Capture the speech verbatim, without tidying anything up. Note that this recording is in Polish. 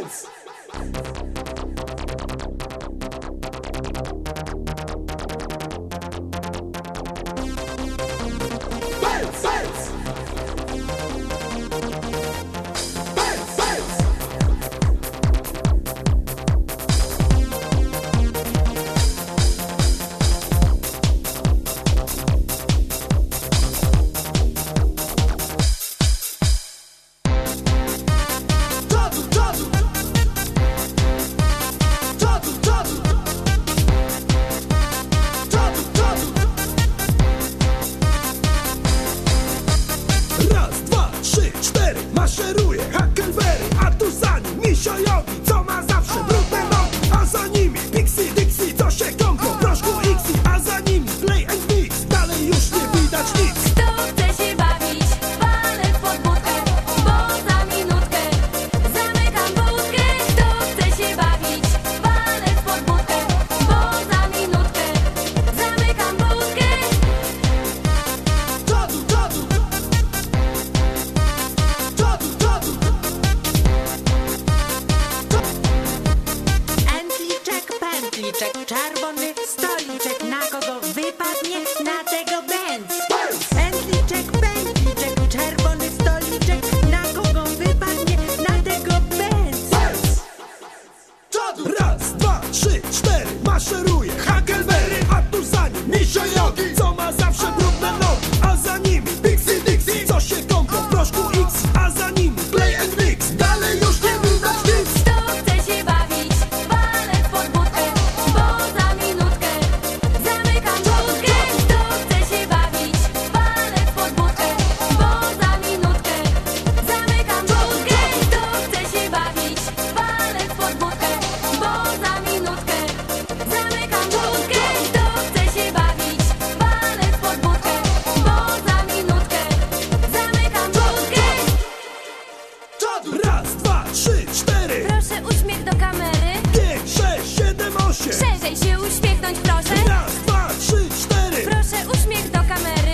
Benz! Benz! Benz! Benz! Benz! Maszeruje Huckleberry, a tu za nim Misio Yogi, co ma zawsze brudne nogi. A za nimi Pixie Dixie, co się kąpią w proszku Ixi. A za nimi Play and Mix, dalej już nie widać nic. Kto chce się bawić, walę w podbudkę, bo za minutkę zamykam budkę. Kto chce się bawić, walę w podbudkę, bo za minutkę zamykam budkę. Jodu, jodu, Entliczek, pętliczek, czerwony stoliczek. Na kogo wypadnie? Na tego Benz. Entliczek, pętliczek, czerwony stoliczek. Na kogo wypadnie? Na tego Benz. jodu. Raz, dwa, trzy, cztery, maszeruje Huckleberry, a tu za nim Misio Yogi, co ma zawsze brudne nogi. A za nimi Pixie Dixie, co się kąpią w proszku Ixi. A za nimi Play and Mix, dalej już nie widać nic. Kto chce się bawić, walę w podbudkę, bo za minutkę zamykam budkę. Kto chce się bawić, walę w podbudkę, bo za minutkę zamykam budkę. Kto chce się bawić, walę w podbudkę, bo za minutkę zamykam budkę. Kto chce się bawić, walę w podbudkę, bo za minutkę zamykam budkę. Jodu. Raz, dwa, trzy, cztery, Proszę uśmiech do kamery. pięć, sześć, siedem, osiem. Szerzej się uśmiechnąć proszę. Raz, dwa, trzy, cztery, Proszę uśmiech do kamery.